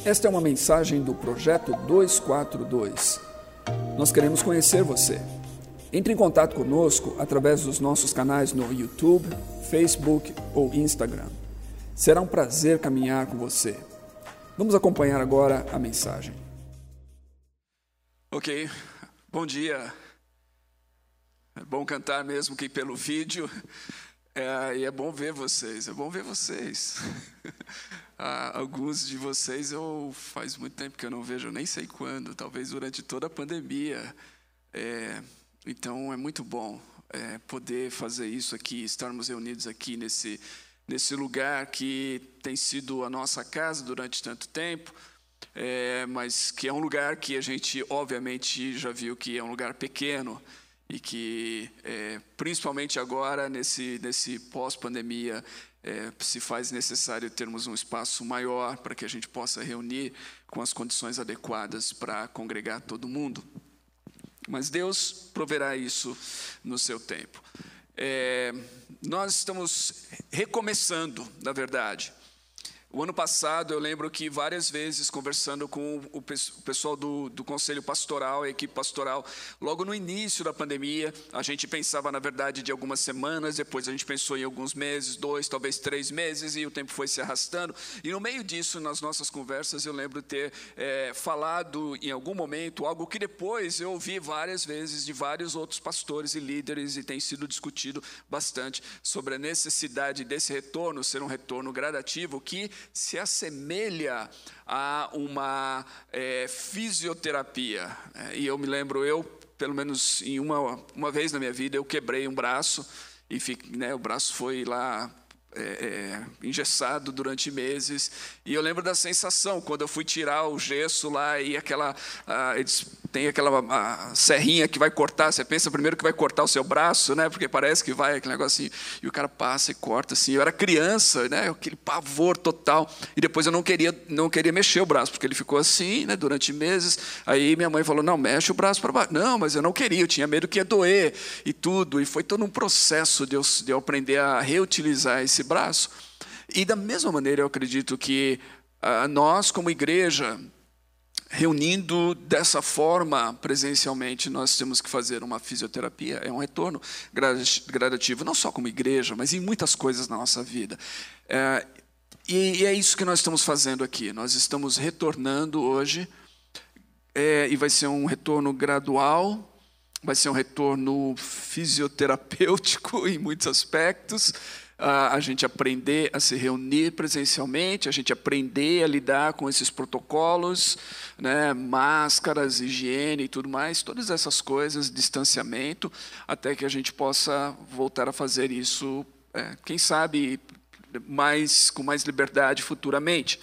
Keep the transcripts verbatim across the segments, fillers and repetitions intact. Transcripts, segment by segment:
Esta é uma mensagem do Projeto duzentos e quarenta e dois. Nós queremos conhecer você. Entre em contato conosco através dos nossos canais no YouTube, Facebook ou Instagram. Será um prazer caminhar com você. Vamos acompanhar agora a mensagem. Ok, bom dia. É bom cantar mesmo que pelo vídeo. É, e é bom ver vocês, é bom ver vocês. Ah, alguns de vocês eu faz muito tempo que eu não vejo, nem sei quando, talvez durante toda a pandemia. É, então é muito bom é, poder fazer isso aqui, estarmos reunidos aqui nesse, nesse lugar que tem sido a nossa casa durante tanto tempo, é, mas que é um lugar que a gente obviamente já viu que é um lugar pequeno e que, é, principalmente agora, nesse, nesse pós-pandemia, É, se faz necessário termos um espaço maior para que a gente possa reunir com as condições adequadas para congregar todo mundo. Mas Deus proverá isso no seu tempo. É, nós estamos recomeçando, na verdade. O ano passado, eu lembro que várias vezes, conversando com o pessoal do, do Conselho Pastoral, a equipe pastoral, logo no início da pandemia, a gente pensava, na verdade, de algumas semanas, depois a gente pensou em alguns meses, dois, talvez três meses, e o tempo foi se arrastando. E no meio disso, nas nossas conversas, eu lembro ter é, falado em algum momento algo que depois eu ouvi várias vezes de vários outros pastores e líderes, e tem sido discutido bastante sobre a necessidade desse retorno ser um retorno gradativo, que se assemelha a uma é, fisioterapia. É, e eu me lembro, eu, pelo menos em uma, uma vez na minha vida, eu quebrei um braço, e fiquei, né, o braço foi lá é, é, engessado durante meses, e eu lembro da sensação, quando eu fui tirar o gesso lá, e aquela, ah, eles tem aquela a serrinha que vai cortar, você pensa primeiro que vai cortar o seu braço, né, porque parece que vai, aquele negocinho, e o cara passa e corta, assim, eu era criança, né, aquele pavor total, e depois eu não queria, não queria mexer o braço, porque ele ficou assim, né, durante meses, aí minha mãe falou, não, mexe o braço para baixo, não, mas eu não queria, eu tinha medo que ia doer, e tudo, e foi todo um processo de eu, de eu aprender a reutilizar esse braço, e da mesma maneira eu acredito que ah, nós como igreja, reunindo dessa forma presencialmente, nós temos que fazer uma fisioterapia, é um retorno gradativo, não só como igreja, mas em muitas coisas na nossa vida. É, e, e é isso que nós estamos fazendo aqui, nós estamos retornando hoje, é, e vai ser um retorno gradual, vai ser um retorno fisioterapêutico em muitos aspectos, Uh, a gente aprender a se reunir presencialmente, a gente aprender a lidar com esses protocolos, né, máscaras, higiene e tudo mais, todas essas coisas, distanciamento, até que a gente possa voltar a fazer isso, é, quem sabe, mais, com mais liberdade futuramente.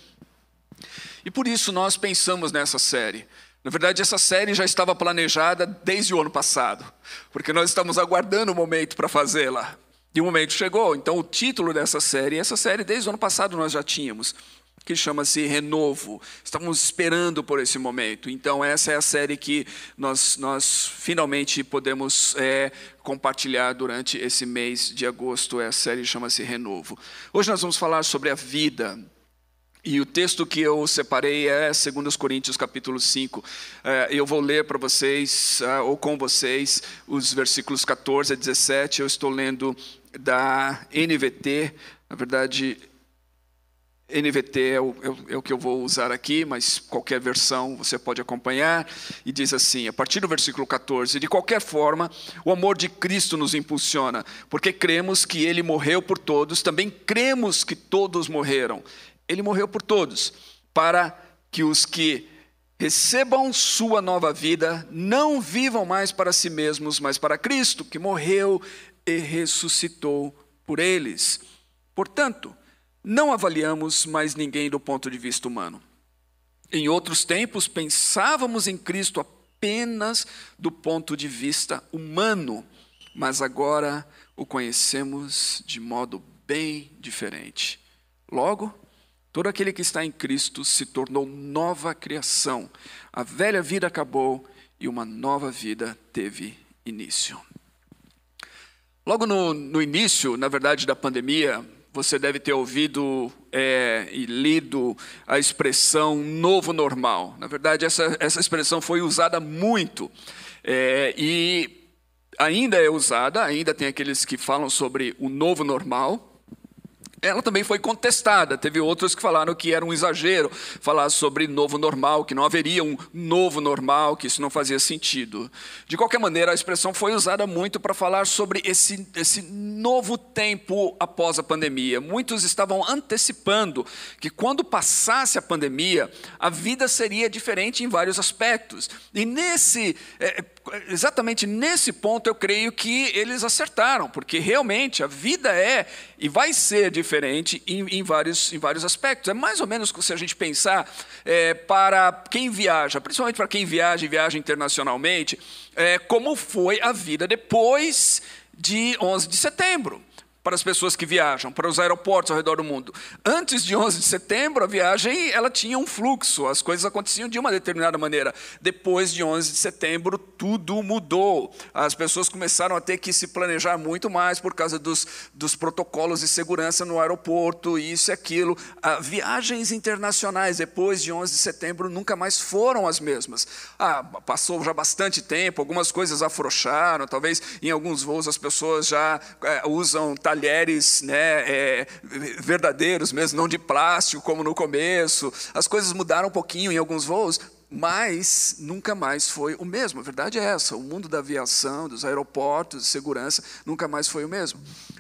E por isso nós pensamos nessa série. Na verdade, essa série já estava planejada desde o ano passado, porque nós estamos aguardando o momento para fazê-la. E o momento chegou, então o título dessa série, essa série desde o ano passado nós já tínhamos, que chama-se Renovo. Estamos esperando por esse momento, então essa é a série que nós, nós finalmente podemos é, compartilhar durante esse mês de agosto, a série chama-se Renovo. Hoje nós vamos falar sobre a vida. E o texto que eu separei é dois Coríntios capítulo cinco. Eu vou ler para vocês, ou com vocês, os versículos catorze a dezessete. Eu estou lendo da N V T. Na verdade, N V T é o, é o que eu vou usar aqui, mas qualquer versão você pode acompanhar. E diz assim, a partir do versículo catorze: de qualquer forma, o amor de Cristo nos impulsiona, porque cremos que Ele morreu por todos, também cremos que todos morreram. Ele morreu por todos, para que os que recebam sua nova vida não vivam mais para si mesmos, mas para Cristo, que morreu e ressuscitou por eles. Portanto, não avaliamos mais ninguém do ponto de vista humano. Em outros tempos, pensávamos em Cristo apenas do ponto de vista humano, mas agora o conhecemos de modo bem diferente. Logo, todo aquele que está em Cristo se tornou nova criação. A velha vida acabou e uma nova vida teve início. Logo no, no início, na verdade, da pandemia, você deve ter ouvido é, e lido a expressão novo normal. Na verdade, essa, essa expressão foi usada muito é, e ainda é usada, ainda tem aqueles que falam sobre o novo normal. Ela também foi contestada, teve outros que falaram que era um exagero falar sobre novo normal, que não haveria um novo normal, que isso não fazia sentido. De qualquer maneira, a expressão foi usada muito para falar sobre esse, esse novo tempo após a pandemia. Muitos estavam antecipando que quando passasse a pandemia, a vida seria diferente em vários aspectos. E nesse... É, exatamente nesse ponto eu creio que eles acertaram, porque realmente a vida é e vai ser diferente em, em, vários, em vários aspectos. É mais ou menos, se a gente pensar, é, para quem viaja, principalmente para quem viaja e viaja internacionalmente, é, como foi a vida depois de onze de setembro. Para as pessoas que viajam, para os aeroportos ao redor do mundo. Antes de onze de setembro, a viagem ela tinha um fluxo, as coisas aconteciam de uma determinada maneira. Depois de onze de setembro, tudo mudou. As pessoas começaram a ter que se planejar muito mais por causa dos, dos protocolos de segurança no aeroporto, isso e aquilo. Ah, viagens internacionais depois de onze de setembro nunca mais foram as mesmas. Ah, passou já bastante tempo, algumas coisas afrouxaram, talvez em alguns voos as pessoas já é, usam talheres né, é, verdadeiros mesmo, não de plástico como no começo. As coisas mudaram um pouquinho em alguns voos, mas nunca mais foi o mesmo. A verdade é essa, o mundo da aviação, dos aeroportos, de segurança, nunca mais foi o mesmo.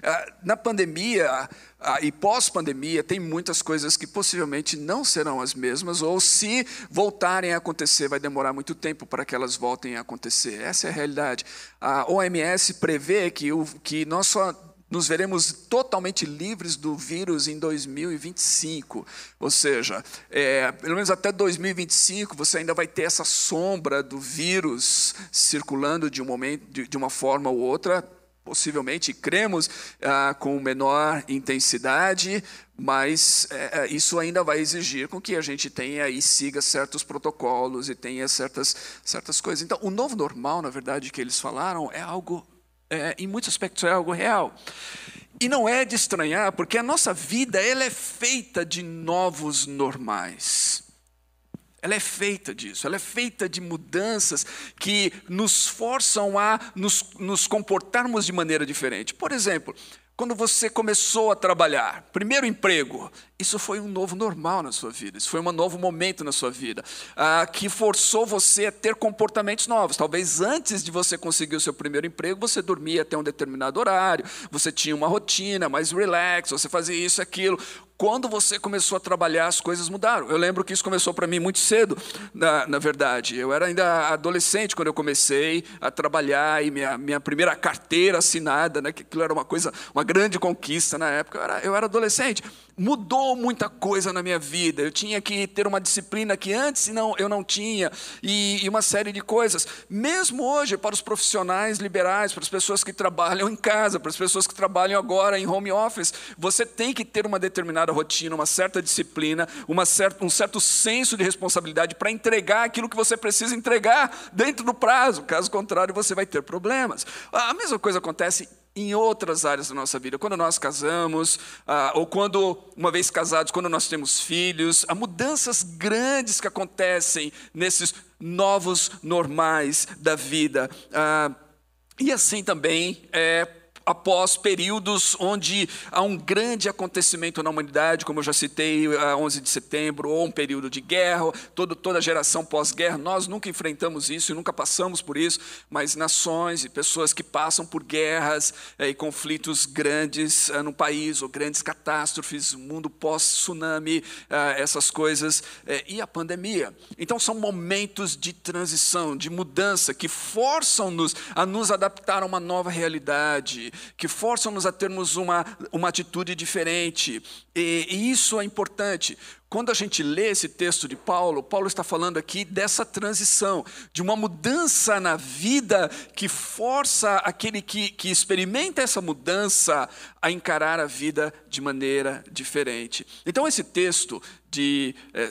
Na pandemia e pós-pandemia, tem muitas coisas que possivelmente não serão as mesmas, ou se voltarem a acontecer, vai demorar muito tempo para que elas voltem a acontecer. Essa é a realidade. A O M S prevê que, o, que nós só nos veremos totalmente livres do vírus em dois mil e vinte e cinco. Ou seja, é, pelo menos até dois mil e vinte e cinco, você ainda vai ter essa sombra do vírus circulando de, um momento, de, de uma forma ou outra, possivelmente, cremos, ah, com menor intensidade, mas é, isso ainda vai exigir com que a gente tenha e siga certos protocolos e tenha certas, certas coisas. Então, o novo normal, na verdade, que eles falaram, é algo... É, em muitos aspectos é algo real. E não é de estranhar, porque a nossa vida ela é feita de novos normais. Ela é feita disso, ela é feita de mudanças que nos forçam a nos, nos comportarmos de maneira diferente. Por exemplo, quando você começou a trabalhar, primeiro emprego, isso foi um novo normal na sua vida, isso foi um novo momento na sua vida, ah, que forçou você a ter comportamentos novos. Talvez antes de você conseguir o seu primeiro emprego, você dormia até um determinado horário, você tinha uma rotina mais relax, você fazia isso e aquilo. Quando você começou a trabalhar, as coisas mudaram. Eu lembro que isso começou para mim muito cedo, na, na verdade. Eu era ainda adolescente quando eu comecei a trabalhar, e minha, minha primeira carteira assinada, né, que aquilo era uma coisa, uma grande conquista na época, eu era, eu era adolescente. Mudou muita coisa na minha vida. Eu tinha que ter uma disciplina que antes não, eu não tinha, e, e uma série de coisas. Mesmo hoje, para os profissionais liberais, para as pessoas que trabalham em casa, para as pessoas que trabalham agora em home office, você tem que ter uma determinada rotina, uma certa disciplina, uma certa, um certo senso de responsabilidade para entregar aquilo que você precisa entregar dentro do prazo. Caso contrário, você vai ter problemas. A mesma coisa acontece em outras áreas da nossa vida. Quando nós casamos, ah, ou quando, uma vez casados, quando nós temos filhos, há mudanças grandes que acontecem nesses novos normais da vida. Ah, e assim também é após períodos onde há um grande acontecimento na humanidade, como eu já citei, a onze de setembro, ou um período de guerra, todo, toda a geração pós-guerra. Nós nunca enfrentamos isso e nunca passamos por isso, mas nações e pessoas que passam por guerras é, e conflitos grandes é, no país, ou grandes catástrofes, mundo pós-tsunami, é, essas coisas, é, e a pandemia. Então são momentos de transição, de mudança, que forçam-nos a nos adaptar a uma nova realidade, que forçam-nos a termos uma, uma atitude diferente. E, e isso é importante. Quando a gente lê esse texto de Paulo, Paulo está falando aqui dessa transição, de uma mudança na vida que força aquele que, que experimenta essa mudança a encarar a vida de maneira diferente. Então esse texto de... É,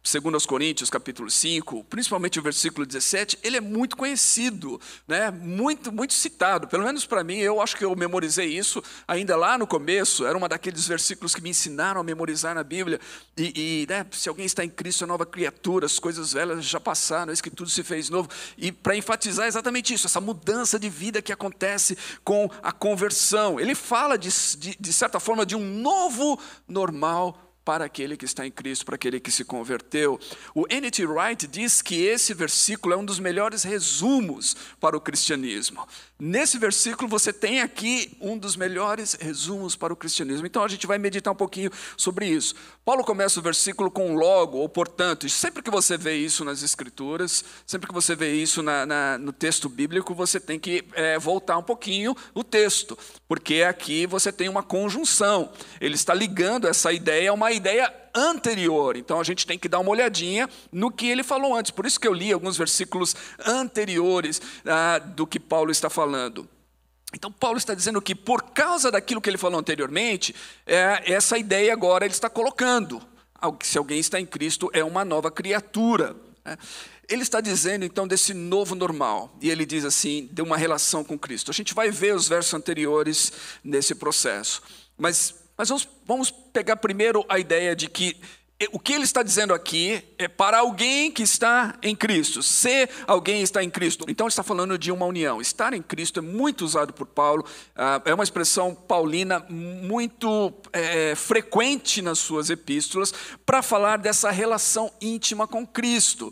dois Coríntios, capítulo cinco, principalmente o versículo dezessete, ele é muito conhecido, né? muito, muito citado. Pelo menos para mim, eu acho que eu memorizei isso ainda lá no começo. Era uma daqueles versículos que me ensinaram a memorizar na Bíblia. E, e né, se alguém está em Cristo, é nova criatura, as coisas velhas já passaram, eis que tudo se fez novo. E para enfatizar exatamente isso, essa mudança de vida que acontece com a conversão. Ele fala, de, de, de certa forma, de um novo normal para aquele que está em Cristo, para aquele que se converteu. O N T Wright diz que esse versículo é um dos melhores resumos para o cristianismo. Nesse versículo você tem aqui um dos melhores resumos para o cristianismo. Então a gente vai meditar um pouquinho sobre isso. Paulo começa o versículo com logo, ou portanto. E sempre que você vê isso nas Escrituras, sempre que você vê isso na, na, no texto bíblico, você tem que é, voltar um pouquinho o texto, porque aqui você tem uma conjunção. Ele está ligando essa ideia a uma ideia anterior. Então a gente tem que dar uma olhadinha no que ele falou antes. Por isso que eu li alguns versículos anteriores ah, do que Paulo está falando. Então Paulo está dizendo que por causa daquilo que ele falou anteriormente, é, essa ideia agora ele está colocando. Se alguém está em Cristo, é uma nova criatura. Né? Ele está dizendo então desse novo normal. E ele diz assim, de uma relação com Cristo. A gente vai ver os versos anteriores nesse processo. Mas Mas vamos, vamos pegar primeiro a ideia de que o que ele está dizendo aqui é para alguém que está em Cristo. Se alguém está em Cristo. Então ele está falando de uma união. Estar em Cristo é muito usado por Paulo. É uma expressão paulina muito é, frequente nas suas epístolas para falar dessa relação íntima com Cristo.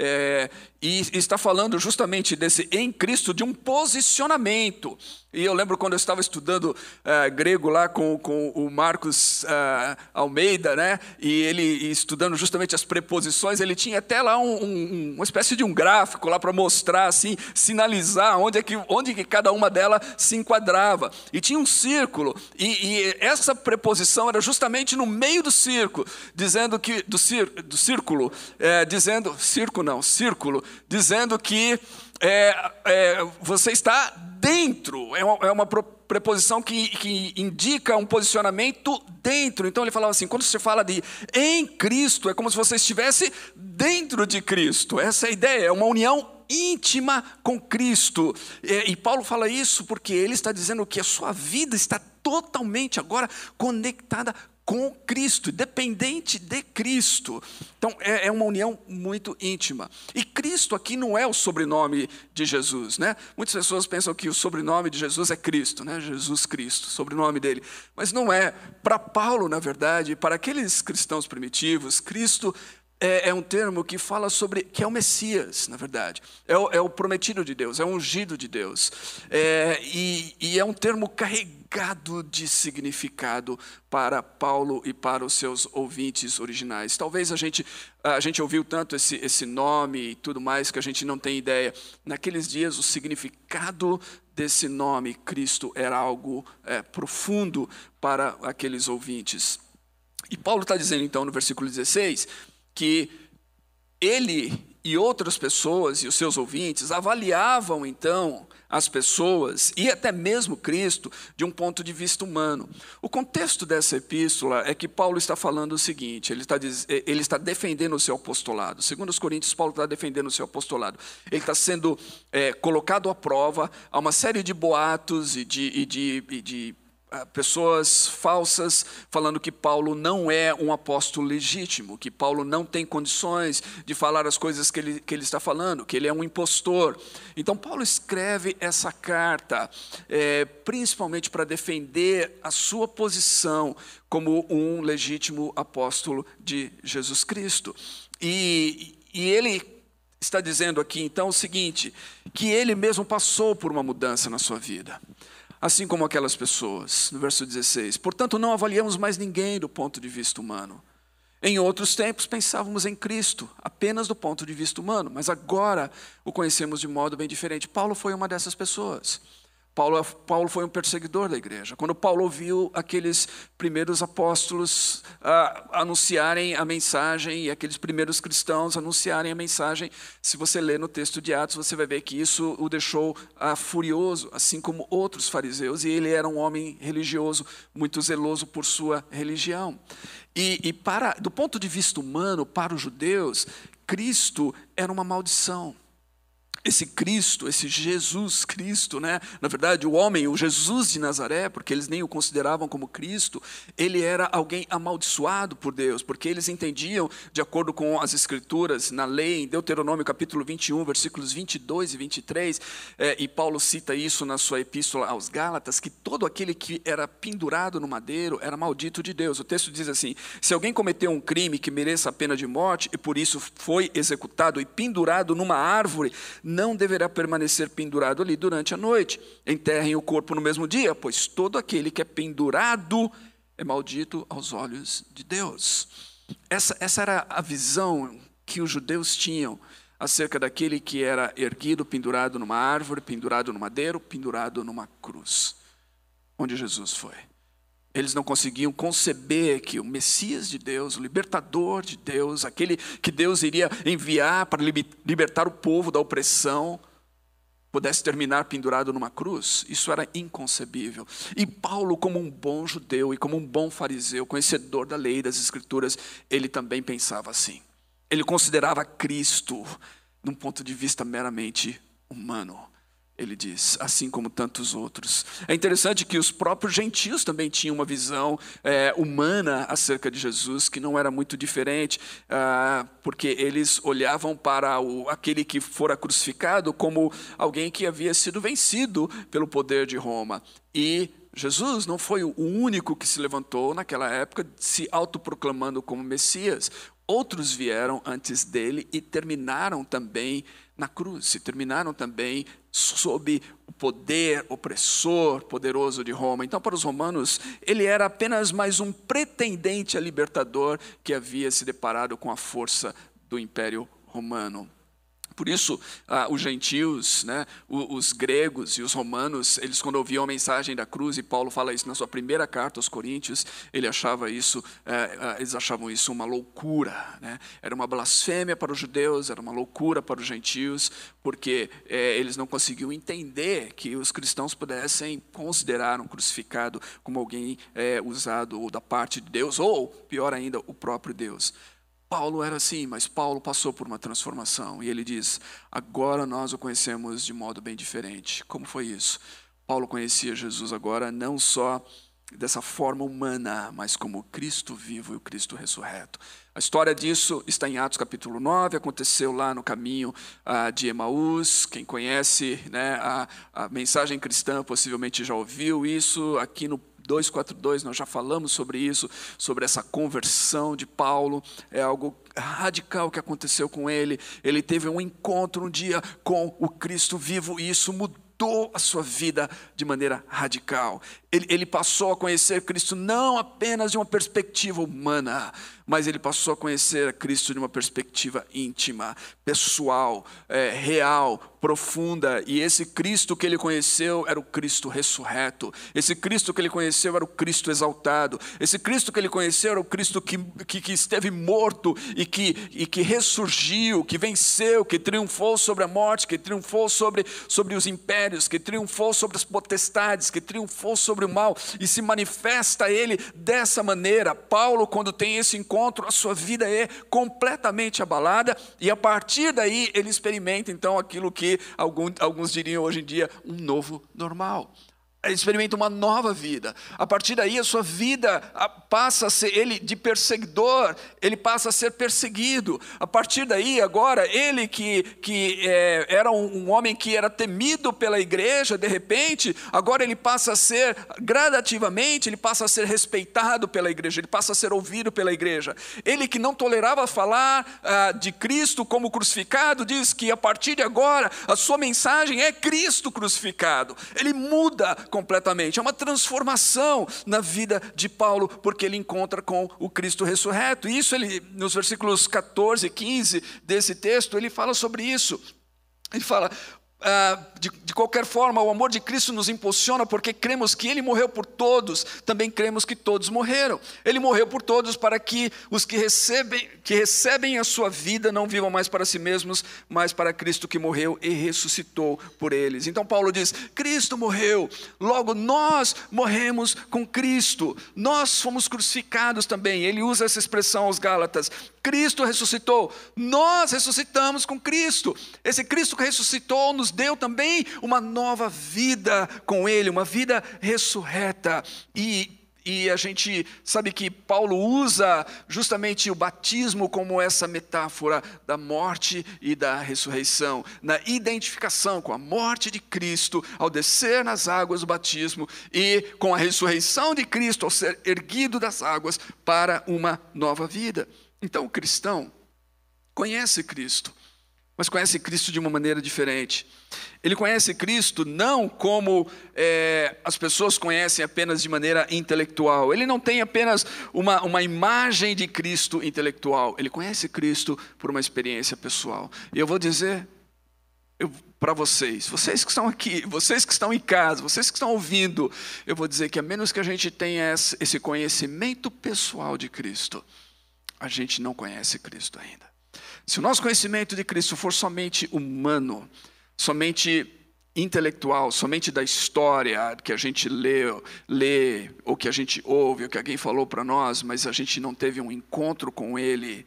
É, e está falando justamente desse em Cristo, de um posicionamento. E eu lembro quando eu estava estudando uh, grego lá com, com o Marcos uh, Almeida, né? E ele estudando justamente as preposições, ele tinha até lá um, um, uma espécie de um gráfico lá para mostrar, assim, sinalizar onde é que, onde que cada uma delas se enquadrava. E tinha um círculo, e, e essa preposição era justamente no meio do círculo, dizendo que, do, cir, do círculo, é, dizendo, circo não, círculo, dizendo que é, é, você está dentro, é uma, é uma preposição que, que indica um posicionamento dentro. Então ele falava assim, quando você fala de em Cristo, é como se você estivesse dentro de Cristo. Essa é a ideia, é uma união íntima com Cristo. E, e Paulo fala isso porque ele está dizendo que a sua vida está totalmente agora conectada com Cristo, dependente de Cristo. Então, é, é uma união muito íntima. E Cristo aqui não é o sobrenome de Jesus, né? Muitas pessoas pensam que o sobrenome de Jesus é Cristo, né? Jesus Cristo, sobrenome dele. Mas não é. Para Paulo, na verdade, para aqueles cristãos primitivos, Cristo é, é um termo que fala sobre, que é o Messias, na verdade. É o, é o prometido de Deus, é o ungido de Deus. É, e, e é um termo carregado de significado para Paulo e para os seus ouvintes originais. Talvez a gente, a gente ouviu tanto esse, esse nome e tudo mais que a gente não tem ideia. Naqueles dias, o significado desse nome, Cristo, era algo é, profundo para aqueles ouvintes. E Paulo está dizendo, então, no versículo dezesseis, que ele e outras pessoas e os seus ouvintes avaliavam, então, as pessoas e até mesmo Cristo de um ponto de vista humano. O contexto dessa epístola é que Paulo está falando o seguinte, ele está, ele está defendendo o seu apostolado. Segundo os Coríntios, Paulo está defendendo o seu apostolado. Ele está sendo é, colocado à prova a uma série de boatos e de... E de, e de pessoas falsas falando que Paulo não é um apóstolo legítimo, que Paulo não tem condições de falar as coisas que ele, que ele está falando, que ele é um impostor. Então Paulo escreve essa carta é, principalmente para defender a sua posição como um legítimo apóstolo de Jesus Cristo. E, e ele está dizendo aqui então o seguinte, que ele mesmo passou por uma mudança na sua vida. Assim como aquelas pessoas, no verso dezesseis. Portanto, não avaliamos mais ninguém do ponto de vista humano. Em outros tempos, pensávamos em Cristo, apenas do ponto de vista humano. Mas agora o conhecemos de modo bem diferente. Paulo foi uma dessas pessoas. Paulo, Paulo foi um perseguidor da igreja. Quando Paulo ouviu aqueles primeiros apóstolos ah, anunciarem a mensagem e aqueles primeiros cristãos anunciarem a mensagem, se você ler no texto de Atos, você vai ver que isso o deixou ah, furioso, assim como outros fariseus, e ele era um homem religioso, muito zeloso por sua religião. E, e para, do ponto de vista humano, para os judeus, Cristo era uma maldição. Esse Cristo, esse Jesus Cristo, né? Na verdade, o homem, o Jesus de Nazaré, porque eles nem o consideravam como Cristo, ele era alguém amaldiçoado por Deus, porque eles entendiam, de acordo com as Escrituras, na lei, em Deuteronômio capítulo vinte e um, versículos vinte e dois e vinte e três, é, e Paulo cita isso na sua epístola aos Gálatas, que todo aquele que era pendurado no madeiro era maldito de Deus. O texto diz assim: se alguém cometeu um crime que mereça a pena de morte, e por isso foi executado e pendurado numa árvore, não deverá permanecer pendurado ali durante a noite. Enterrem o corpo no mesmo dia, pois todo aquele que é pendurado é maldito aos olhos de Deus. Essa, essa era a visão que os judeus tinham acerca daquele que era erguido, pendurado numa árvore, pendurado no madeiro, pendurado numa cruz, onde Jesus foi. Eles não conseguiam conceber que o Messias de Deus, o libertador de Deus, aquele que Deus iria enviar para libertar o povo da opressão, pudesse terminar pendurado numa cruz. Isso era inconcebível. E Paulo, como um bom judeu e como um bom fariseu, conhecedor da lei e das Escrituras, ele também pensava assim. Ele considerava Cristo, num ponto de vista meramente humano. Ele diz, assim como tantos outros. É interessante que os próprios gentios também tinham uma visão é, humana acerca de Jesus, que não era muito diferente, ah, porque eles olhavam para o, aquele que fora crucificado como alguém que havia sido vencido pelo poder de Roma. E Jesus não foi o único que se levantou naquela época, se autoproclamando como Messias. Outros vieram antes dele e terminaram também na cruz, se terminaram também sob o poder opressor, poderoso de Roma. Então, para os romanos, ele era apenas mais um pretendente a libertador que havia se deparado com a força do Império Romano. Por isso, ah, os gentios, né, os, os gregos e os romanos, eles quando ouviam a mensagem da cruz, e Paulo fala isso na sua primeira carta aos Coríntios, ele achava isso, eh, eles achavam isso uma loucura, né? Era uma blasfêmia para os judeus, era uma loucura para os gentios, porque eh, eles não conseguiam entender que os cristãos pudessem considerar um crucificado como alguém eh, usado da parte de Deus, ou, pior ainda, o próprio Deus. Paulo era assim, mas Paulo passou por uma transformação. E ele diz, agora nós o conhecemos de modo bem diferente. Como foi isso? Paulo conhecia Jesus agora não só dessa forma humana, mas como o Cristo vivo e o Cristo ressurreto. A história disso está em Atos capítulo nove, aconteceu lá no caminho ah, de Emaús. Quem conhece, né, a, a mensagem cristã possivelmente já ouviu isso. Aqui no dois quatro dois, nós já falamos sobre isso, sobre essa conversão de Paulo, é algo radical que aconteceu com ele. Ele teve um encontro um dia com o Cristo vivo e isso mudou a sua vida de maneira radical. Ele, ele passou a conhecer Cristo não apenas de uma perspectiva humana, mas ele passou a conhecer a Cristo de uma perspectiva íntima, pessoal, é, real, profunda. E esse Cristo que ele conheceu era o Cristo ressurreto. Esse Cristo que ele conheceu era o Cristo exaltado. Esse Cristo que ele conheceu era o Cristo que, que, que esteve morto e que, e que ressurgiu, que venceu, que triunfou sobre a morte, que triunfou sobre, sobre os impérios, que triunfou sobre as potestades, que triunfou sobre o mal e se manifesta a ele dessa maneira. Paulo, quando tem esse encontro, a sua vida é completamente abalada e a partir daí ele experimenta então aquilo que alguns, alguns diriam hoje em dia um novo normal. Ele experimenta uma nova vida. A partir daí a sua vida passa a ser, ele de perseguidor, ele passa a ser perseguido. A partir daí agora, ele que, que é, era um, um homem que era temido pela igreja, de repente, agora ele passa a ser, gradativamente, ele passa a ser respeitado pela igreja, ele passa a ser ouvido pela igreja. Ele que não tolerava falar ah, de Cristo como crucificado, diz que a partir de agora, a sua mensagem é Cristo crucificado. Ele muda completamente. É uma transformação na vida de Paulo, porque ele encontra com o Cristo ressurreto. E isso, ele, nos versículos catorze e quinze desse texto, ele fala sobre isso. Ele fala, Ah, de, de qualquer forma, o amor de Cristo nos impulsiona porque cremos que Ele morreu por todos, também cremos que todos morreram. Ele morreu por todos para que os que recebem, que recebem a sua vida não vivam mais para si mesmos, mas para Cristo que morreu e ressuscitou por eles. Então Paulo diz, Cristo morreu, logo nós morremos com Cristo, nós fomos crucificados também. Ele usa essa expressão aos Gálatas, Cristo ressuscitou, nós ressuscitamos com Cristo. Esse Cristo que ressuscitou nos deu também uma nova vida com Ele, uma vida ressurreta. E, e a gente sabe que Paulo usa justamente o batismo como essa metáfora da morte e da ressurreição, na identificação com a morte de Cristo ao descer nas águas do batismo e com a ressurreição de Cristo ao ser erguido das águas para uma nova vida. Então o cristão conhece Cristo, mas conhece Cristo de uma maneira diferente. Ele conhece Cristo não como é, as pessoas conhecem apenas de maneira intelectual. Ele não tem apenas uma, uma imagem de Cristo intelectual. Ele conhece Cristo por uma experiência pessoal. E eu vou dizer para vocês, vocês que estão aqui, vocês que estão em casa, vocês que estão ouvindo, eu vou dizer que a menos que a gente tenha esse conhecimento pessoal de Cristo, a gente não conhece Cristo ainda. Se o nosso conhecimento de Cristo for somente humano, somente intelectual, somente da história que a gente lê, lê ou que a gente ouve, ou que alguém falou para nós, mas a gente não teve um encontro com Ele,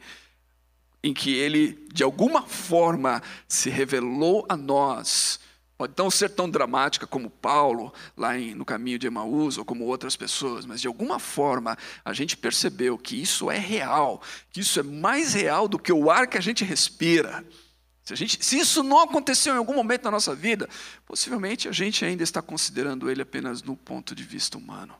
em que Ele, de alguma forma, se revelou a nós, pode não ser tão dramática como Paulo, lá em, no caminho de Emaús, ou como outras pessoas, mas de alguma forma a gente percebeu que isso é real, que isso é mais real do que o ar que a gente respira. Se, a gente, se isso não aconteceu em algum momento na nossa vida, possivelmente a gente ainda está considerando ele apenas no ponto de vista humano.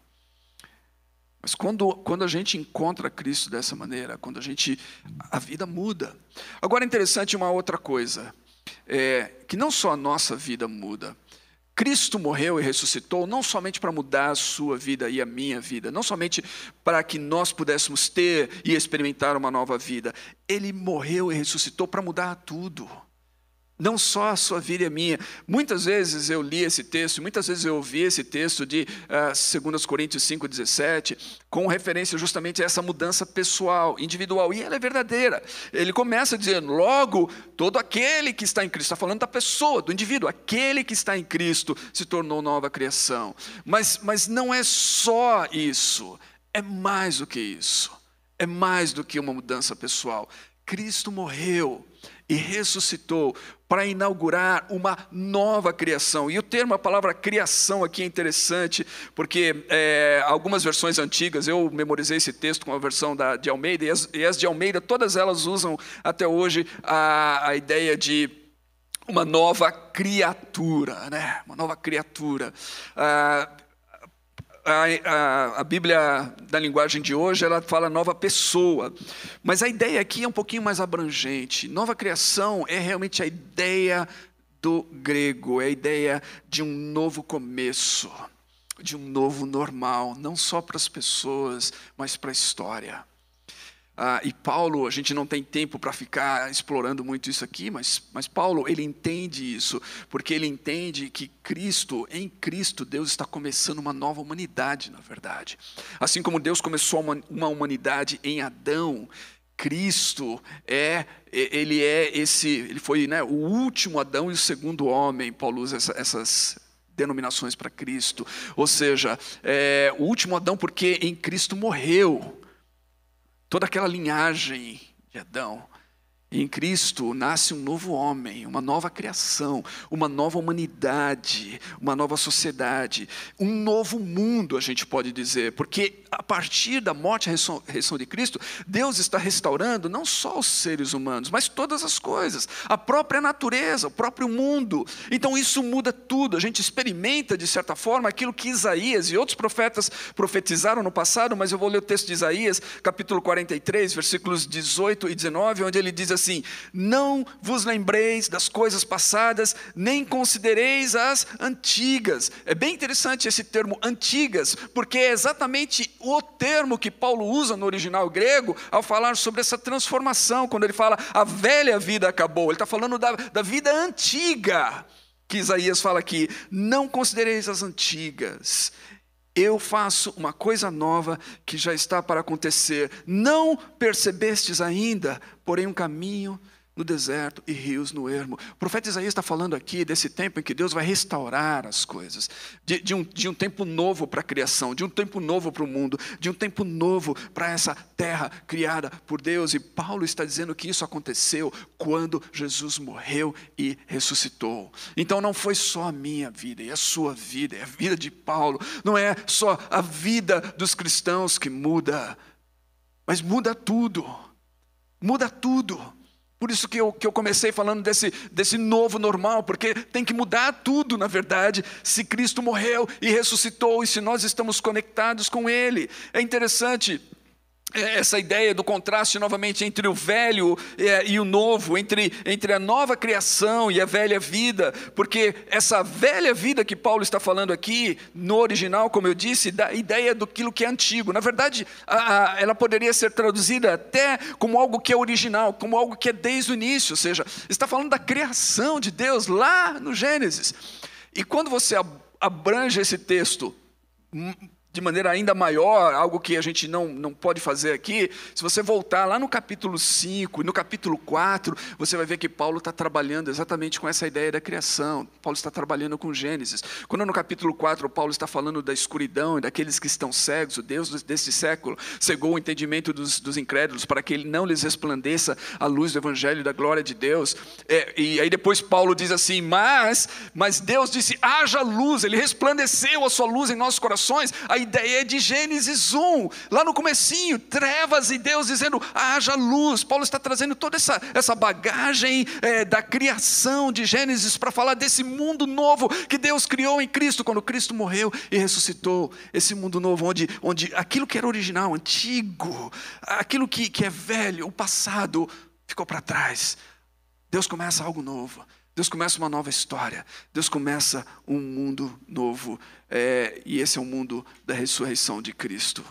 Mas quando, quando a gente encontra Cristo dessa maneira, quando a gente, a vida muda. Agora é interessante uma outra coisa. É, que não só a nossa vida muda. Cristo morreu e ressuscitou não somente para mudar a sua vida e a minha vida, não somente para que nós pudéssemos ter e experimentar uma nova vida. Ele morreu e ressuscitou para mudar tudo. Não só a sua vida e a minha. Muitas vezes eu li esse texto, muitas vezes eu ouvi esse texto de uh, dois Coríntios cinco, dezessete, com referência justamente a essa mudança pessoal, individual, e ela é verdadeira. Ele começa dizendo, logo, todo aquele que está em Cristo, está falando da pessoa, do indivíduo, aquele que está em Cristo se tornou nova criação. Mas, mas não é só isso, é mais do que isso, é mais do que uma mudança pessoal. Cristo morreu e ressuscitou para inaugurar uma nova criação. E o termo, a palavra criação aqui é interessante, porque é, algumas versões antigas, eu memorizei esse texto com a versão da, de Almeida, e as, e as de Almeida, todas elas usam até hoje a, a ideia de uma nova criatura, né? Uma nova criatura. Ah, A, a, a Bíblia da linguagem de hoje, ela fala nova pessoa, mas a ideia aqui é um pouquinho mais abrangente. Nova criação é realmente a ideia do grego, é a ideia de um novo começo, de um novo normal, não só para as pessoas, mas para a história. Ah, e Paulo, a gente não tem tempo para ficar explorando muito isso aqui, mas, mas Paulo, ele entende isso, porque ele entende que Cristo, em Cristo, Deus está começando uma nova humanidade, na verdade. Assim como Deus começou uma, uma humanidade em Adão, Cristo é, ele é esse, ele foi, né, o último Adão e o segundo homem. Paulo usa essa, essas denominações para Cristo, ou seja, é, o último Adão porque em Cristo morreu toda aquela linhagem de Adão. E em Cristo nasce um novo homem, uma nova criação, uma nova humanidade, uma nova sociedade, um novo mundo, a gente pode dizer, porque a partir da morte e ressurreição de Cristo, Deus está restaurando não só os seres humanos, mas todas as coisas, a própria natureza, o próprio mundo. Então isso muda tudo, a gente experimenta de certa forma aquilo que Isaías e outros profetas profetizaram no passado, mas eu vou ler o texto de Isaías, capítulo quarenta e três, versículos dezoito e dezenove, onde ele diz assim, assim, não vos lembreis das coisas passadas, nem considereis as antigas. É bem interessante esse termo antigas, porque é exatamente o termo que Paulo usa no original grego, ao falar sobre essa transformação, quando ele fala, a velha vida acabou, ele está falando da, da vida antiga. que Isaías fala aqui: não considereis as antigas, eu faço uma coisa nova que já está para acontecer. Não percebestes ainda, porém um caminho no deserto e rios no ermo. O profeta Isaías está falando aqui desse tempo em que Deus vai restaurar as coisas, de, de, um, de um tempo novo para a criação, de um tempo novo para o mundo, de um tempo novo para essa terra criada por Deus. E Paulo está dizendo que isso aconteceu quando Jesus morreu e ressuscitou. Então não foi só a minha vida e a sua vida, é a vida de Paulo, não é só a vida dos cristãos que muda, mas muda tudo, muda tudo. Por isso que eu, que eu comecei falando desse, desse novo normal, porque tem que mudar tudo, na verdade, se Cristo morreu e ressuscitou e se nós estamos conectados com Ele. É interessante essa ideia do contraste novamente entre o velho e o novo, entre, entre a nova criação e a velha vida, porque essa velha vida que Paulo está falando aqui, no original, como eu disse, dá a ideia daquilo que é antigo. Na verdade, a, a, ela poderia ser traduzida até como algo que é original, como algo que é desde o início, ou seja, está falando da criação de Deus lá no Gênesis. E quando você abrange esse texto de maneira ainda maior, algo que a gente não, não pode fazer aqui, se você voltar lá no capítulo cinco e no capítulo quatro, você vai ver que Paulo está trabalhando exatamente com essa ideia da criação. Paulo está trabalhando com Gênesis. Quando no capítulo quatro, Paulo está falando da escuridão e daqueles que estão cegos, o Deus desse século cegou o entendimento dos, dos incrédulos para que ele não lhes resplandeça a luz do evangelho da glória de Deus. É, e aí depois Paulo diz assim, mas, mas Deus disse, haja luz, ele resplandeceu a sua luz em nossos corações. A ideia é de Gênesis um, lá no comecinho, trevas e Deus dizendo, haja luz. Paulo está trazendo toda essa, essa bagagem é, da criação de Gênesis para falar desse mundo novo que Deus criou em Cristo, quando Cristo morreu e ressuscitou. Esse mundo novo onde, onde aquilo que era original, antigo, aquilo que, que é velho, o passado, ficou para trás. Deus começa algo novo. Deus começa uma nova história, Deus começa um mundo novo, é, e esse é o mundo da ressurreição de Cristo.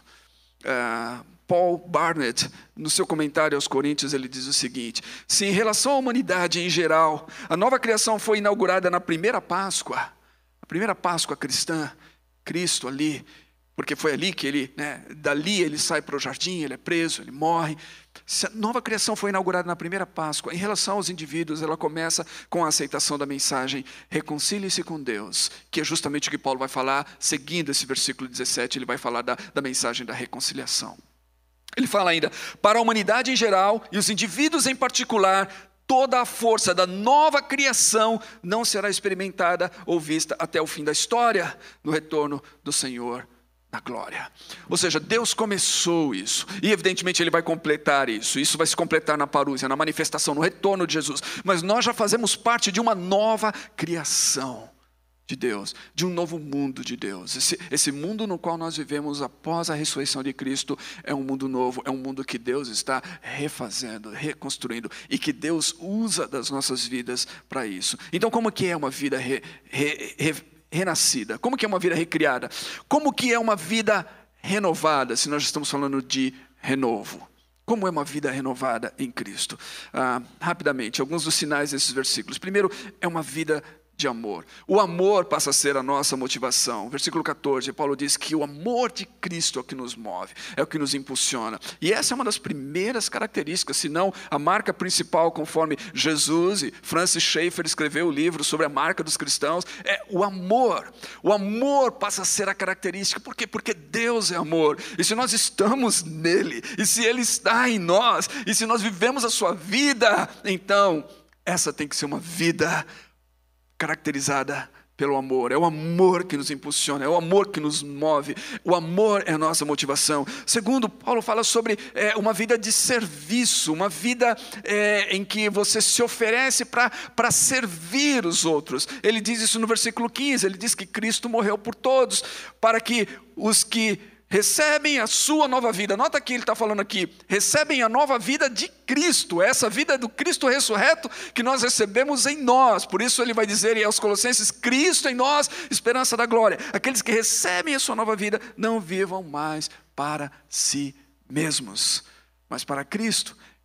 Uh, Paul Barnett, no seu comentário aos Coríntios, ele diz o seguinte: se em relação à humanidade em geral, a nova criação foi inaugurada na primeira Páscoa, a primeira Páscoa cristã, Cristo ali, porque foi ali que ele, né, dali ele sai para o jardim, ele é preso, ele morre. Se a nova criação foi inaugurada na primeira Páscoa, em relação aos indivíduos, ela começa com a aceitação da mensagem, reconcilie-se com Deus, que é justamente o que Paulo vai falar, seguindo esse versículo dezessete, ele vai falar da, da mensagem da reconciliação. Ele fala ainda, para a humanidade em geral, e os indivíduos em particular, toda a força da nova criação não será experimentada ou vista até o fim da história, no retorno do Senhor na glória. Ou seja, Deus começou isso, e evidentemente Ele vai completar isso, isso vai se completar na parúzia, na manifestação, no retorno de Jesus, mas nós já fazemos parte de uma nova criação de Deus, de um novo mundo de Deus. Esse, esse mundo no qual nós vivemos após a ressurreição de Cristo é um mundo novo, é um mundo que Deus está refazendo, reconstruindo, e que Deus usa das nossas vidas para isso. Então como que é uma vida re, re, re, renascida? Como que é uma vida recriada? Como que é uma vida renovada, se nós estamos falando de renovo? Como é uma vida renovada em Cristo? Ah, rapidamente, alguns dos sinais desses versículos. Primeiro, é uma vida de amor. O amor passa a ser a nossa motivação. Versículo catorze, Paulo diz que o amor de Cristo é o que nos move, é o que nos impulsiona. E essa é uma das primeiras características, se não a marca principal, conforme Jesus e Francis Schaeffer escreveu o livro sobre a marca dos cristãos, é o amor. O amor passa a ser a característica. Por quê? Porque Deus é amor. E se nós estamos nele, e se Ele está em nós, e se nós vivemos a sua vida, então essa tem que ser uma vida caracterizada pelo amor. É o amor que nos impulsiona, é o amor que nos move, o amor é a nossa motivação. Segundo, Paulo fala sobre é, uma vida de serviço, uma vida é, em que você se oferece para servir os outros. Ele diz isso no versículo quinze, ele diz que Cristo morreu por todos, para que os que recebem a sua nova vida, nota que ele está falando aqui, recebem a nova vida de Cristo, essa vida do Cristo ressurreto que nós recebemos em nós. Por isso ele vai dizer aos Colossenses, Cristo em nós, esperança da glória. Aqueles que recebem a sua nova vida, não vivam mais para si mesmos, mas para Cristo,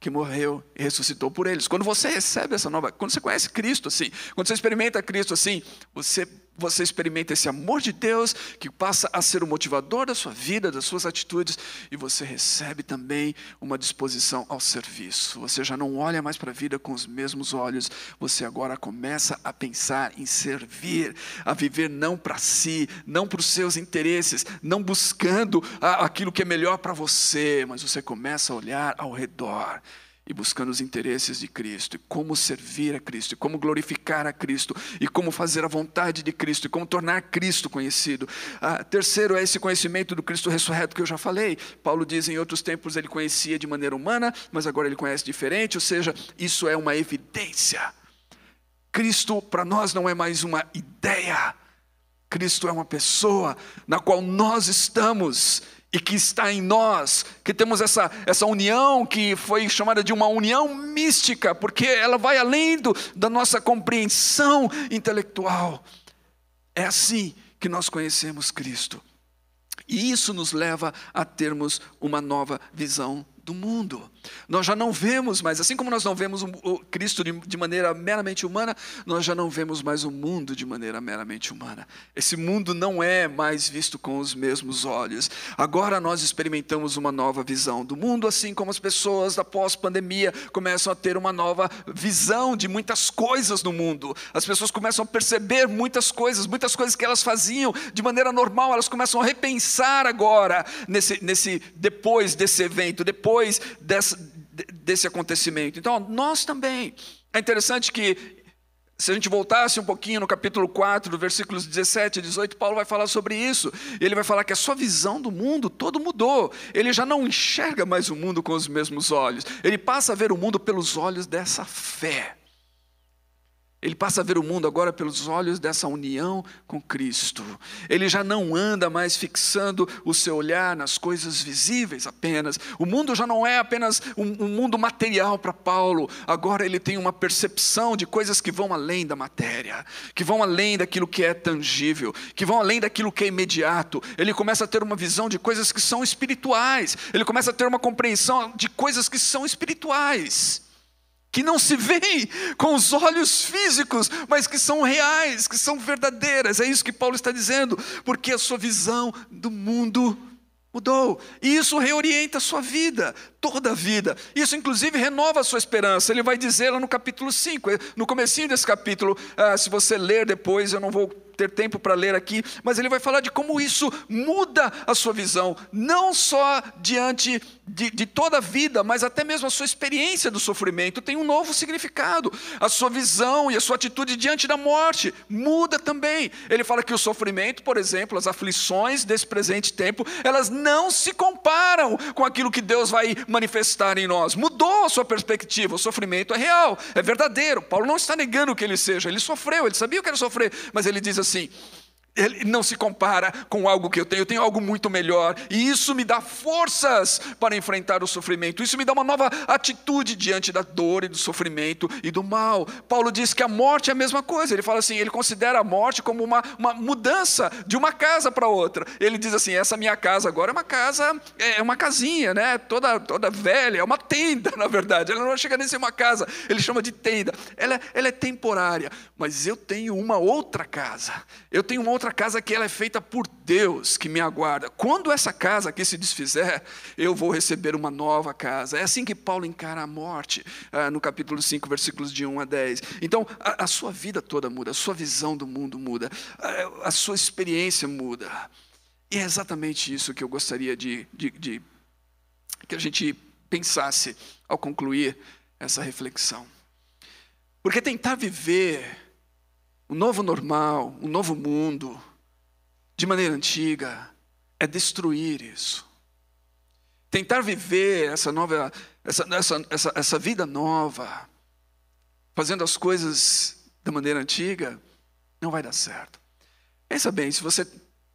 que morreu e ressuscitou por eles. Quando você recebe essa nova, quando você conhece Cristo assim, quando você experimenta Cristo assim, você, você experimenta esse amor de Deus que passa a ser o motivador da sua vida, das suas atitudes, e você recebe também uma disposição ao serviço. Você já não olha mais para a vida com os mesmos olhos, você agora começa a pensar em servir, a viver não para si, não para os seus interesses, não buscando aquilo que é melhor para você, mas você começa a olhar ao redor e buscando os interesses de Cristo, e como servir a Cristo, e como glorificar a Cristo, e como fazer a vontade de Cristo, e como tornar Cristo conhecido. Ah, terceiro é esse conhecimento do Cristo ressurreto que eu já falei. Paulo diz em outros tempos ele conhecia de maneira humana, mas agora ele conhece diferente, ou seja, isso é uma evidência. Cristo para nós não é mais uma ideia, Cristo é uma pessoa na qual nós estamos, e que está em nós, que temos essa, essa união que foi chamada de uma união mística, porque ela vai além do, da nossa compreensão intelectual. É assim que nós conhecemos Cristo. E isso nos leva a termos uma nova visão do mundo. Nós já não vemos mais, assim como nós não vemos o Cristo de, de maneira meramente humana, nós já não vemos mais o mundo de maneira meramente humana. Esse mundo não é mais visto com os mesmos olhos. Agora nós experimentamos uma nova visão do mundo, assim como as pessoas da pós-pandemia começam a ter uma nova visão de muitas coisas no mundo. As pessoas começam a perceber muitas coisas, muitas coisas que elas faziam de maneira normal, elas começam a repensar agora, nesse, nesse, depois desse evento, depois desse, desse acontecimento. Então, nós também. É interessante que, se a gente voltasse um pouquinho no capítulo quatro, versículos dezessete e dezoito, Paulo vai falar sobre isso. Ele vai falar que a sua visão do mundo todo mudou. Ele já não enxerga mais o mundo com os mesmos olhos. Ele passa a ver o mundo pelos olhos dessa fé. Ele passa a ver o mundo agora pelos olhos dessa união com Cristo. Ele já não anda mais fixando o seu olhar nas coisas visíveis apenas. O mundo já não é apenas um, um mundo material para Paulo. Agora ele tem uma percepção de coisas que vão além da matéria, que vão além daquilo que é tangível, que vão além daquilo que é imediato. Ele começa a ter uma visão de coisas que são espirituais. Ele começa a ter uma compreensão de coisas que são espirituais, que não se veem com os olhos físicos, mas que são reais, que são verdadeiras. É isso que Paulo está dizendo, porque a sua visão do mundo mudou. E isso reorienta a sua vida, toda a vida. Isso inclusive renova a sua esperança. Ele vai dizer lá no capítulo cinco, no comecinho desse capítulo, ah, se você ler depois, eu não vou ter tempo para ler aqui, mas ele vai falar de como isso muda a sua visão, não só diante de, de toda a vida, mas até mesmo a sua experiência do sofrimento tem um novo significado. A sua visão e a sua atitude diante da morte muda também. Ele fala que o sofrimento, por exemplo, as aflições desse presente tempo, elas não se comparam com aquilo que Deus vai manifestar em nós. Mudou a sua perspectiva, o sofrimento é real, é verdadeiro. Paulo não está negando que ele seja, ele sofreu, ele sabia o que era sofrer, mas ele diz assim, ele não se compara com algo que eu tenho, eu tenho algo muito melhor, e isso me dá forças para enfrentar o sofrimento, isso me dá uma nova atitude diante da dor e do sofrimento e do mal. Paulo diz que a morte é a mesma coisa, ele fala assim, ele considera a morte como uma, uma mudança de uma casa para outra. Ele diz assim, essa minha casa agora é uma casa, é uma casinha, né? toda, toda velha, é uma tenda na verdade, ela não chega nem a ser uma casa, ele chama de tenda, ela, ela é temporária, mas eu tenho uma outra casa, eu tenho uma outra casa que ela é feita por Deus, que me aguarda. Quando essa casa aqui se desfizer, eu vou receber uma nova casa. É assim que Paulo encara a morte, ah, no capítulo cinco, versículos de um a dez. Então, a, a sua vida toda muda, a sua visão do mundo muda, a, a sua experiência muda. E é exatamente isso que eu gostaria de, de, de que a gente pensasse ao concluir essa reflexão. Porque tentar viver o novo normal, o novo mundo, de maneira antiga, é destruir isso. Tentar viver essa nova, essa, essa, essa, essa vida nova, fazendo as coisas da maneira antiga, não vai dar certo. Pensa bem, se você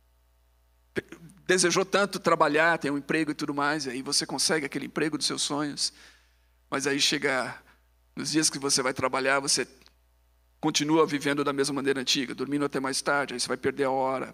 desejou tanto trabalhar, tem um emprego e tudo mais, e aí você consegue aquele emprego dos seus sonhos, mas aí chega nos dias que você vai trabalhar, você continua vivendo da mesma maneira antiga, dormindo até mais tarde, aí você vai perder a hora.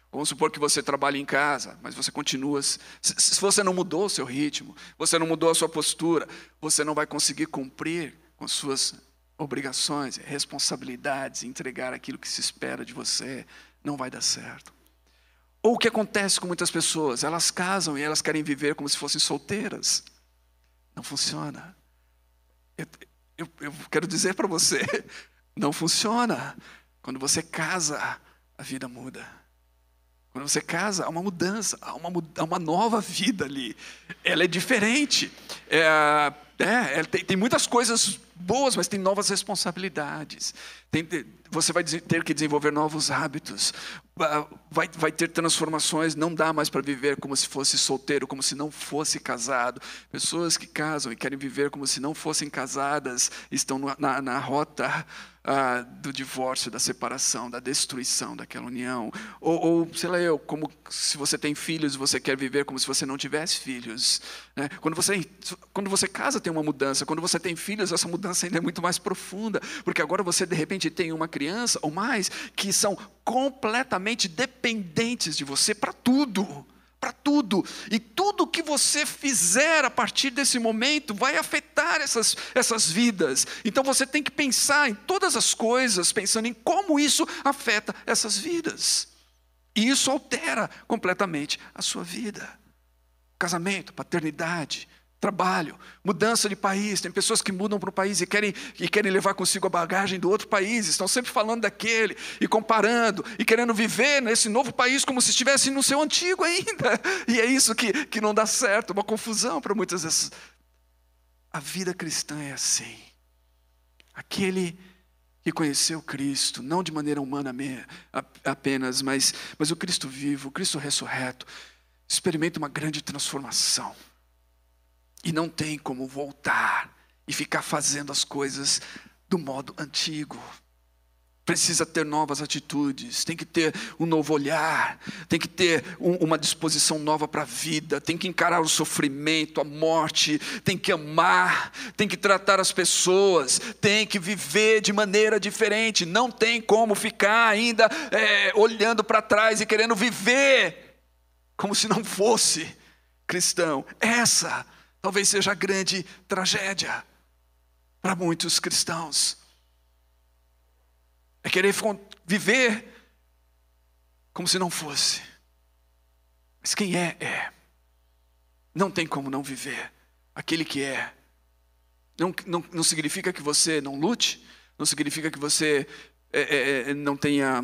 Vamos supor que você trabalha em casa, mas você continua. Se, se você não mudou o seu ritmo, você não mudou a sua postura, você não vai conseguir cumprir com as suas obrigações, responsabilidades, entregar aquilo que se espera de você, não vai dar certo. Ou o que acontece com muitas pessoas, elas casam e elas querem viver como se fossem solteiras. Não funciona. Eu, eu, eu quero dizer para você, não funciona. Quando você casa, a vida muda. Quando você casa, há uma mudança, há uma, há uma nova vida ali. Ela é diferente. É, é, tem, tem muitas coisas boas, mas tem novas responsabilidades. Tem, você vai ter que desenvolver novos hábitos. Vai, vai ter transformações. Não dá mais para viver como se fosse solteiro, como se não fosse casado. Pessoas que casam e querem viver como se não fossem casadas estão na, na rota ah, do divórcio, da separação, da destruição daquela união. Ou, ou, sei lá eu, como se você tem filhos e você quer viver como se você não tivesse filhos. Né? Quando você, quando você casa, tem uma mudança. Quando você tem filhos, essa mudança ainda é muito mais profunda. Porque agora você, de repente, tem uma criança ou mais que são completamente dependentes de você para tudo. Para tudo. E tudo que você fizer a partir desse momento vai afetar essas, essas vidas. Então você tem que pensar em todas as coisas, pensando em como isso afeta essas vidas. E isso altera completamente a sua vida. Casamento, paternidade, trabalho, mudança de país. Tem pessoas que mudam para o país e querem, e querem levar consigo a bagagem do outro país. Estão sempre falando daquele e comparando e querendo viver nesse novo país como se estivesse no seu antigo ainda. E é isso que, que não dá certo, uma confusão para muitas vezes. A vida cristã é assim. Aquele que conheceu Cristo, não de maneira humana apenas, mas, mas o Cristo vivo, o Cristo ressurreto, experimenta uma grande transformação. E não tem como voltar e ficar fazendo as coisas do modo antigo. Precisa ter novas atitudes, tem que ter um novo olhar, tem que ter um, uma disposição nova para a vida, tem que encarar o sofrimento, a morte, tem que amar, tem que tratar as pessoas, tem que viver de maneira diferente. Não tem como ficar ainda é, olhando para trás e querendo viver como se não fosse cristão. Essa talvez seja a grande tragédia para muitos cristãos. É querer viver como se não fosse. Mas quem é, é. Não tem como não viver. Aquele que é. Não, não, não significa que você não lute, não significa que você é, é, não tenha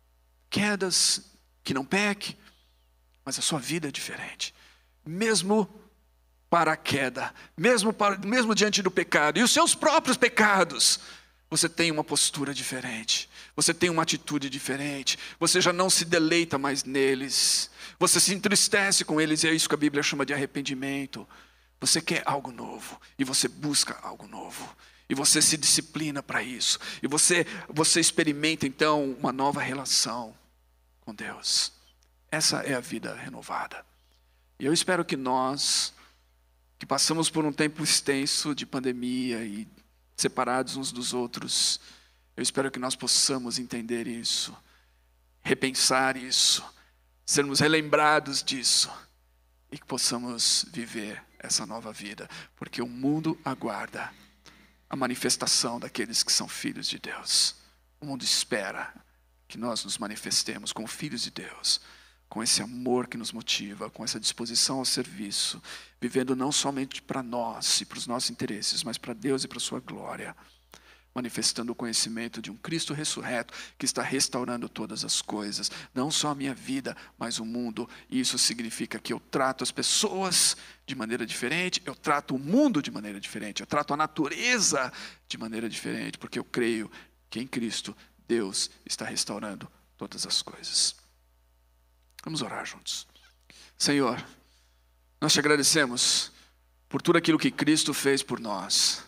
quedas, que não peque, mas a sua vida é diferente. Mesmo para a queda, mesmo, para, mesmo diante do pecado, e os seus próprios pecados, você tem uma postura diferente, você tem uma atitude diferente, você já não se deleita mais neles, você se entristece com eles, e é isso que a Bíblia chama de arrependimento. Você quer algo novo, e você busca algo novo, e você se disciplina para isso, e você, você experimenta então uma nova relação com Deus. Essa é a vida renovada. E eu espero que nós, que passamos por um tempo extenso de pandemia e separados uns dos outros, eu espero que nós possamos entender isso, repensar isso, sermos relembrados disso e que possamos viver essa nova vida, porque o mundo aguarda a manifestação daqueles que são filhos de Deus. O mundo espera que nós nos manifestemos como filhos de Deus, com esse amor que nos motiva, com essa disposição ao serviço, vivendo não somente para nós e para os nossos interesses, mas para Deus e para a sua glória, manifestando o conhecimento de um Cristo ressurreto que está restaurando todas as coisas, não só a minha vida, mas o mundo. E isso significa que eu trato as pessoas de maneira diferente, eu trato o mundo de maneira diferente, eu trato a natureza de maneira diferente, porque eu creio que em Cristo Deus está restaurando todas as coisas. Vamos orar juntos. Senhor, nós te agradecemos por tudo aquilo que Cristo fez por nós.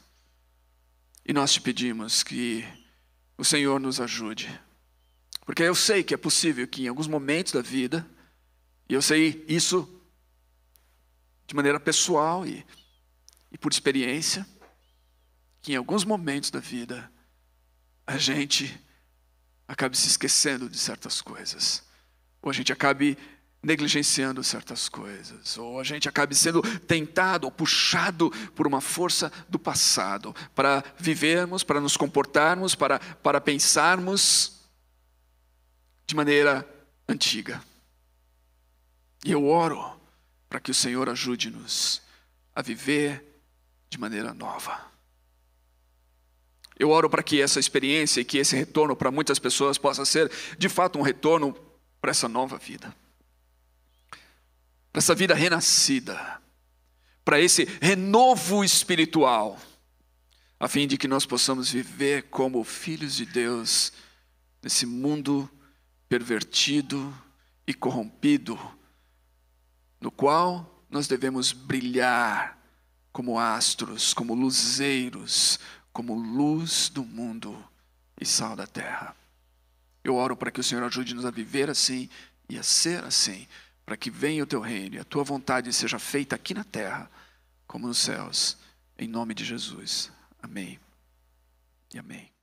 E nós te pedimos que o Senhor nos ajude. Porque eu sei que é possível que em alguns momentos da vida, e eu sei isso de maneira pessoal e, e por experiência, que em alguns momentos da vida a gente acabe se esquecendo de certas coisas. ou a gente acabe negligenciando certas coisas, ou a gente acabe sendo tentado ou puxado por uma força do passado, para vivermos, para nos comportarmos, para, para pensarmos de maneira antiga. E eu oro para que o Senhor ajude-nos a viver de maneira nova. Eu oro para que essa experiência e que esse retorno para muitas pessoas possa ser de fato um retorno para essa nova vida. Para essa vida renascida, para esse renovo espiritual, a fim de que nós possamos viver como filhos de Deus, nesse mundo pervertido e corrompido, no qual nós devemos brilhar como astros, como luzeiros, como luz do mundo e sal da terra. Eu oro para que o Senhor ajude-nos a viver assim e a ser assim, para que venha o teu reino e a tua vontade seja feita aqui na terra, como nos céus, em nome de Jesus. Amém e amém.